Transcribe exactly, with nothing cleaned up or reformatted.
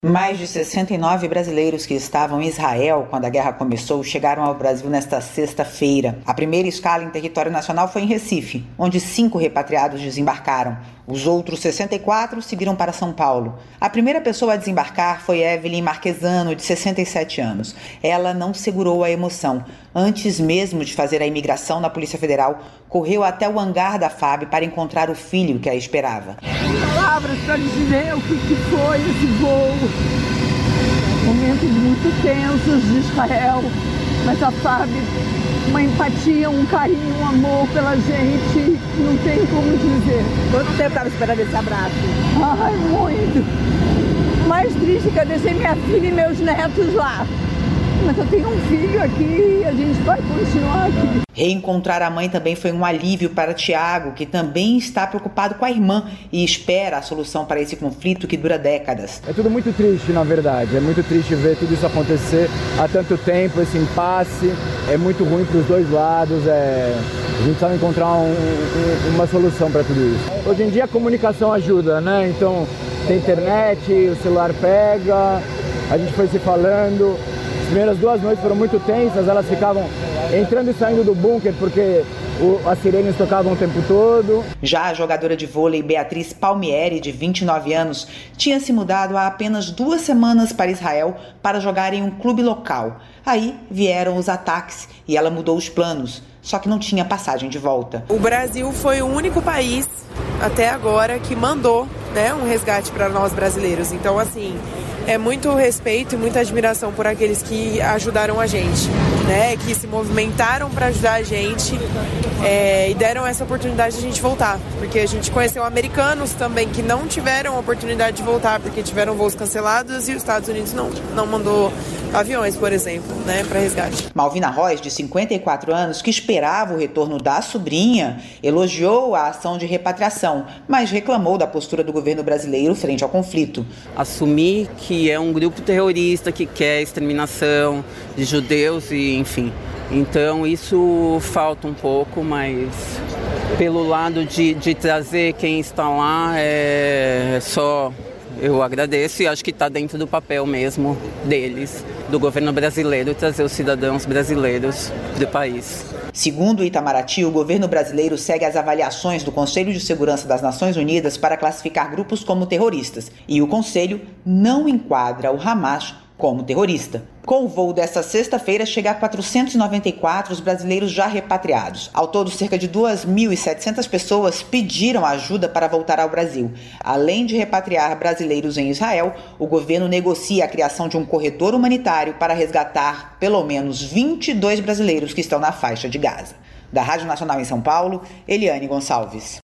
Mais de sessenta e nove brasileiros que estavam em Israel quando a guerra começou chegaram ao Brasil nesta sexta-feira. A primeira escala em território nacional foi em Recife, onde cinco repatriados desembarcaram. Os outros sessenta e quatro seguiram para São Paulo. A primeira pessoa a desembarcar foi Evelyn Marquesano, de sessenta e sete anos. Ela não segurou a emoção. Antes mesmo de fazer a imigração na Polícia Federal, correu até o hangar da F A B para encontrar o filho que a esperava. Palavras para dizer o que, que foi esse voo. Momentos muito tensos de Israel, mas a F A B, uma empatia, um carinho, um amor pela gente, não tem como dizer. Quanto tempo estava esperando esse abraço? Ai, muito. Mais triste que eu deixei minha filha e meus netos lá. Mas eu tenho um filho aqui e a gente vai continuar aqui. Reencontrar a mãe também foi um alívio para Tiago, que também está preocupado com a irmã e espera a solução para esse conflito que dura décadas. É tudo muito triste, na verdade. É muito triste ver tudo isso acontecer há tanto tempo, esse impasse. É muito ruim para os dois lados. É... A gente precisa encontrar um, um, uma solução para tudo isso. Hoje em dia a comunicação ajuda, né? Então tem internet, o celular pega, a gente foi se falando. As primeiras duas noites foram muito tensas, elas ficavam entrando e saindo do bunker porque o, as sirenes tocavam o tempo todo. Já a jogadora de vôlei Beatriz Palmieri, de vinte e nove anos, tinha se mudado há apenas duas semanas para Israel para jogar em um clube local. Aí vieram os ataques e ela mudou os planos, só que não tinha passagem de volta. O Brasil foi o único país até agora que mandou, né, um resgate para nós brasileiros. Então, assim, é muito respeito e muita admiração por aqueles que ajudaram a gente, né, que se movimentaram para ajudar a gente é, e deram essa oportunidade de a gente voltar. Porque a gente conheceu americanos também que não tiveram oportunidade de voltar porque tiveram voos cancelados e os Estados Unidos não, não mandou aviões, por exemplo, né, para resgate. Malvina Rois, de cinquenta e quatro anos, que esperava o retorno da sobrinha, elogiou a ação de repatriação, mas reclamou da postura do governo brasileiro frente ao conflito. Assumir que é um grupo terrorista que quer a exterminação de judeus e, enfim. Então isso falta um pouco, mas pelo lado de, de trazer quem está lá é só... Eu agradeço e acho que está dentro do papel mesmo deles, do governo brasileiro, trazer os cidadãos brasileiros do país. Segundo o Itamaraty, o governo brasileiro segue as avaliações do Conselho de Segurança das Nações Unidas para classificar grupos como terroristas. E o Conselho não enquadra o Hamas como terrorista. Com o voo desta sexta-feira, chega a quatrocentos e noventa e quatro os brasileiros já repatriados. Ao todo, cerca de duas mil e setecentas pessoas pediram ajuda para voltar ao Brasil. Além de repatriar brasileiros em Israel, o governo negocia a criação de um corredor humanitário para resgatar pelo menos vinte e dois brasileiros que estão na faixa de Gaza. Da Rádio Nacional em São Paulo, Eliane Gonçalves.